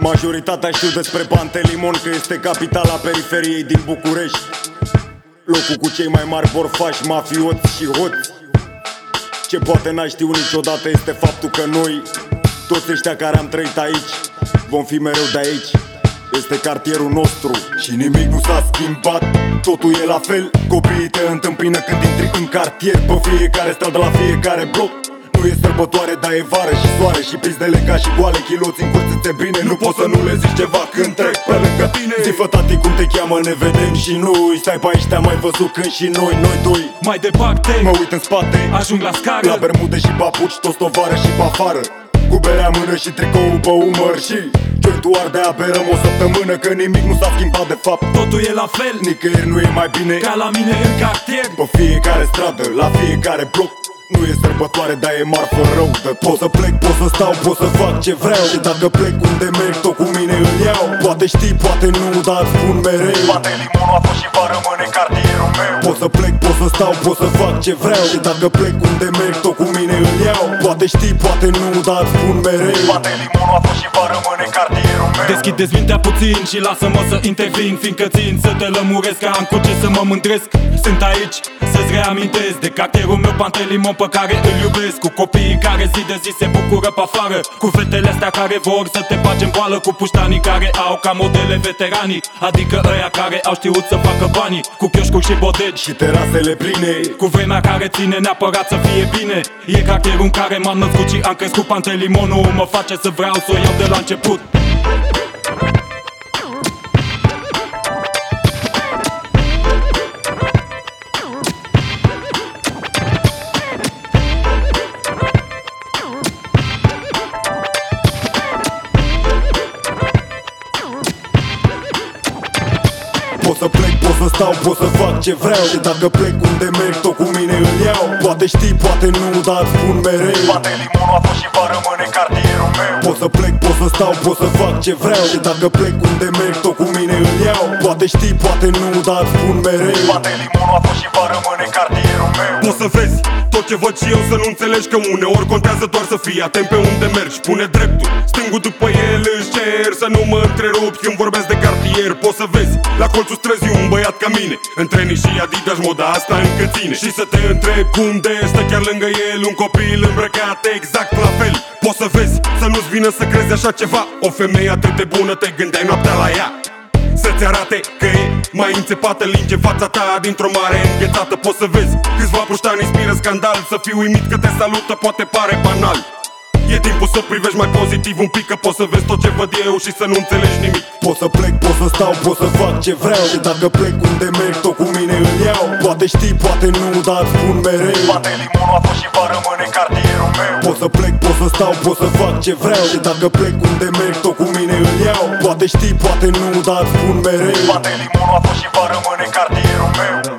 Majoritatea știu despre Pantelimon că este capitala periferiei din București, locul cu cei mai mari borfași, mafioți și hoți. Ce poate n-a știut niciodată este faptul că noi, toți ăștia care am trăit aici, vom fi mereu de aici. Este cartierul nostru și nimic nu s-a schimbat, totul e la fel. Copiii te întâmpină când intri în cartier, pe fiecare stradă, la fiecare bloc. Nu e sărbătoare, dar e vară și soare și pizdele ca și goale, chiloți încurțiți bine. Nu poți să nu le zici ceva când trec pe lângă tine. Zi-fă tati cum te cheamă, ne vedem și noi. Stai pe aici, te-am mai văzut când și noi doi. Mai departe, mă uit în spate, ajung la scară, la bermude și papuci, toți tovară și pe afară, cu berea în mână și tricoul pe umăr. Și tu ardea, berăm o săptămână, că nimic nu s-a schimbat de fapt. totul e la fel, Nicăieri nu e mai bine ca la mine în cartier. pe fiecare stradă, la fiecare bloc. Nu e sărbătoare, dar e marfă rău de tot. Pot să plec, pot să stau, pot să fac ce vreau. Și dacă plec unde merg, tot cu mine îl iau. Poate știi, poate nu, dar îți spun mereu, Pantelimonul a fost și va rămâne cartierul meu. Pot să plec, pot să stau, pot să fac ce vreau. Și dacă plec unde merg, tot cu mine îl iau. Poate știi, poate nu, dar îți spun mereu, Pantelimonul a fost și va rămâne cartierul meu. Deschideți mintea puțin și lasă-mă să intervin, fiindcă țin să te lămuresc, că am cu ce să mă mândresc. Sunt aici să-ți reamintesc de cartierul meu Pantelimon, pe care îl iubesc. Cu copiii care zi de zi se bucură pe afară, cu fetele astea care vor să te bage în boală, cu puștanii care au ca modele veteranii, adică ăia care au știut să facă banii, cu chioșcuri și bodegi și terasele pline, cu vremea care ține neapărat să fie bine. E cartierul în care m-am născut și am crescut. Pantelimonul mă face să vreau să o iau de la început. Pot să plec, pot să stau, pot să fac ce vreau. Și dacă plec unde merg, tot cu mine îl iau. Poate știi, poate nu, dar îți spun mereu, Pantelimonul a fost și va rămâne cartierul meu. Pot să plec, pot să stau, pot să fac ce vreau. Și dacă plec unde merg, tot cu mine îl iau. Poate știi, poate nu, dar îți spun mereu, Pantelimonul a fost și va rămâne cartierul meu. Poți să vezi tot ce văd și eu, să nu înțelegi că uneori contează doar să fii atent pe unde mergi. Pune dreptul, stângul după el își cer, să nu mă întrerupi când vorbesc de cartier. Poți să vezi la colțul străzii un băiat ca mine, în trenii și Adidas, moda asta încă ține. Și să te întrebi cum de stă chiar lângă el un copil îmbrăcat exact la fel. Poți să vezi, să nu-ți vină să crezi așa ceva, o femeie atât de bună, te gândeai noaptea la ea, să-ți arate că e mai înțepată, linge fața ta dintr-o mare înghețată. Poți să vezi câțiva puștani inspiră scandal, să fii uimit că te salută, poate pare banal. E timpul să privești mai pozitiv un pic, că poți să vezi tot ce văd eu și să nu înțelegi nimic. Pot să plec, pot să stau, pot să fac ce vreau. Și dacă plec unde merg, tot cu mine îl iau. Poate știi, poate nu, dar îți spun mereu, Pantelimonul a fost și va rămâne cartierul meu. Pot să plec, pot să stau, pot să fac ce vreau. Și dacă plec unde merg, tot cu mine îl iau. Poate știi, poate nu, dar îți spun mereu, Pantelimonul a fost și va rămâne cartierul meu.